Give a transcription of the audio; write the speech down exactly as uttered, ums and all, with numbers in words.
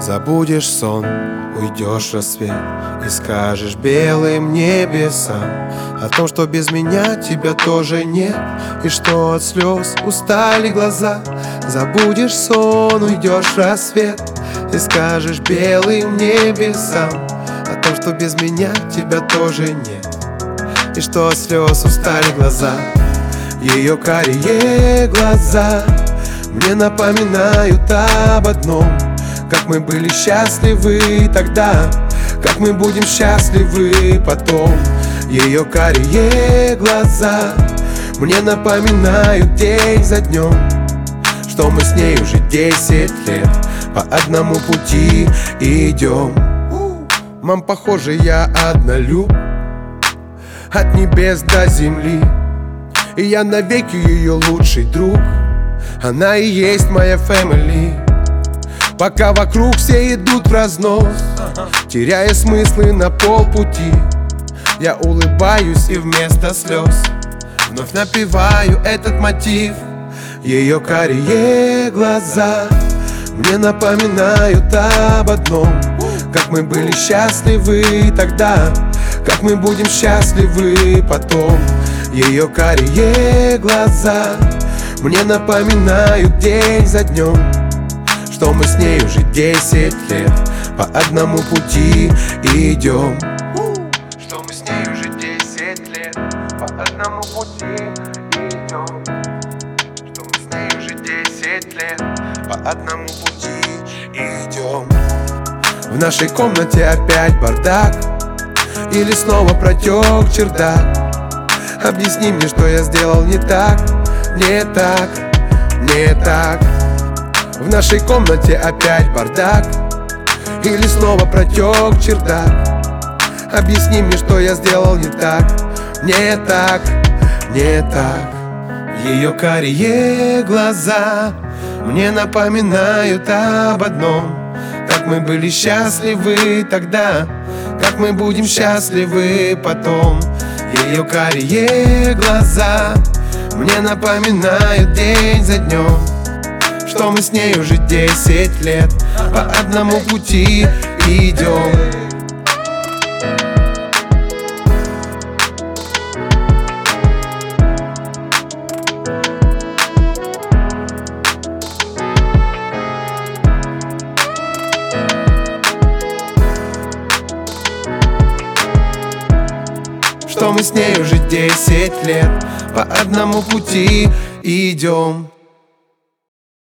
Забудешь сон, уйдешь в рассвет и скажешь белым небесам о том, что без меня тебя тоже нет, и что от слез устали глаза. Забудешь сон, уйдешь в рассвет и скажешь белым небесам о том, что без меня тебя тоже нет, и что от слез устали глаза. Ее карие глаза мне напоминают об одном: как мы были счастливы тогда, как мы будем счастливы потом. Ее карие глаза мне напоминают день за днем, что мы с ней уже десять лет по одному пути идем. Мам, похоже, я однолюб от небес до земли, и я навеки ее лучший друг. Она и есть моя family. Пока вокруг все идут в разнос, теряя смыслы на полпути, я улыбаюсь и вместо слез вновь напеваю этот мотив. Ее карие глаза мне напоминают об одном: как мы были счастливы тогда, как мы будем счастливы потом. Ее карие глаза мне напоминают день за днем, что мы с ней уже десять лет по одному пути идем. Что мы с ней уже десять лет по одному пути идем. Что мы с ней уже десять лет по одному пути идем. В нашей комнате опять бардак, или снова протек чердак? Объясни мне, что я сделал не так, не так, не так. В нашей комнате опять бардак, или снова протек чердак? Объясни мне, что я сделал не так, не так, не так. Ее карие глаза мне напоминают об одном: как мы были счастливы тогда, как мы будем счастливы потом. Ее карие глаза мне напоминают день за днем, что мы с ней уже десять лет по одному пути идем. Что мы с ней уже десять лет по одному пути идем.